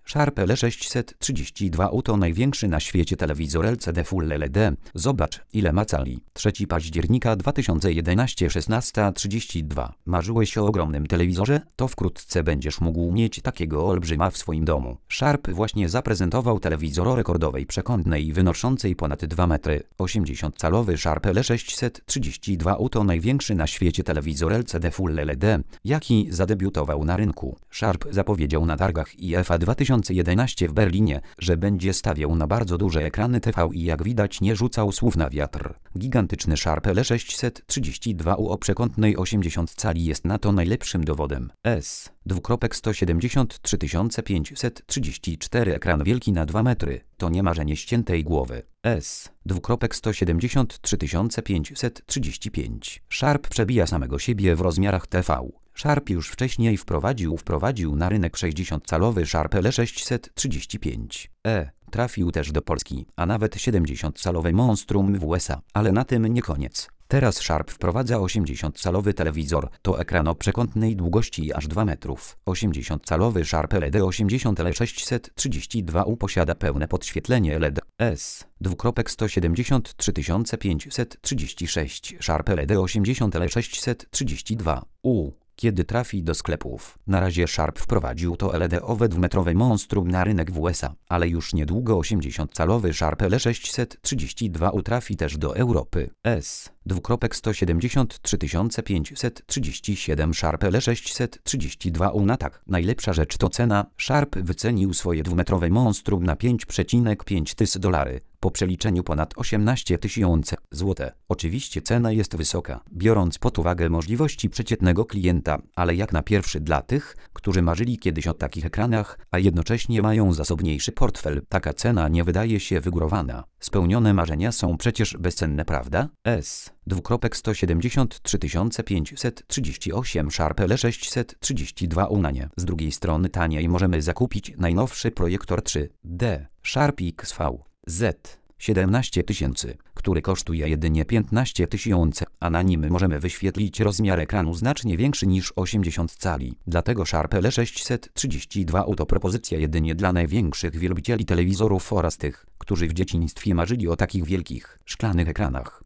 Sharp L632U to największy na świecie telewizor LCD Full LED. Zobacz, ile ma cali. 3 października 2011 16:32. Marzyłeś o ogromnym telewizorze? To wkrótce będziesz mógł mieć takiego olbrzyma w swoim domu. Sharp właśnie zaprezentował telewizor o rekordowej przekątnej wynoszącej ponad 2 metry. 80-calowy Sharp L632U to największy na świecie telewizor LCD Full LED, jaki zadebiutował na rynku. Sharp zapowiedział na targach IFA 2011 w Berlinie, że będzie stawiał na bardzo duże ekrany TV i jak widać nie rzucał słów na wiatr. Gigantyczny Sharp L632U o przekątnej 80 cali jest na to najlepszym dowodem. S.173 ekran wielki na 2 metry, to nie marzenie ściętej głowy. S.173 Sharp przebija samego siebie w rozmiarach TV. Sharp już wcześniej wprowadził na rynek 60-calowy Sharp L635E. Trafił też do Polski, a nawet 70-calowe monstrum w USA. Ale na tym nie koniec. Teraz Sharp wprowadza 80-calowy telewizor. To ekran o przekątnej długości aż 2 metrów. 80-calowy Sharp LED 80 L632U posiada pełne podświetlenie LED. S.173 Sharp LED 80 L632U. Kiedy trafi do sklepów. Na razie Sharp wprowadził to LED-owe 2-metrowe monstrum na rynek w USA, ale już niedługo 80-calowy Sharp L632U trafi też do Europy. S.173 Sharp L632U na tak. Najlepsza rzecz to cena. Sharp wycenił swoje 2-metrowe monstrum na $5,5 tysiąca. Po przeliczeniu ponad 18 000 zł. Oczywiście cena jest wysoka, biorąc pod uwagę możliwości przeciętnego klienta, ale jak na pierwszy dla tych, którzy marzyli kiedyś o takich ekranach, a jednocześnie mają zasobniejszy portfel, taka cena nie wydaje się wygórowana. Spełnione marzenia są przecież bezcenne, prawda? S.173 Sharp L632U na nie. Z drugiej strony taniej możemy zakupić najnowszy projektor 3D Sharp XV-Z 17 000, który kosztuje jedynie 15 000, a na nim możemy wyświetlić rozmiar ekranu znacznie większy niż 80 cali. Dlatego Sharp L632U to propozycja jedynie dla największych wielbicieli telewizorów oraz tych, którzy w dzieciństwie marzyli o takich wielkich, szklanych ekranach.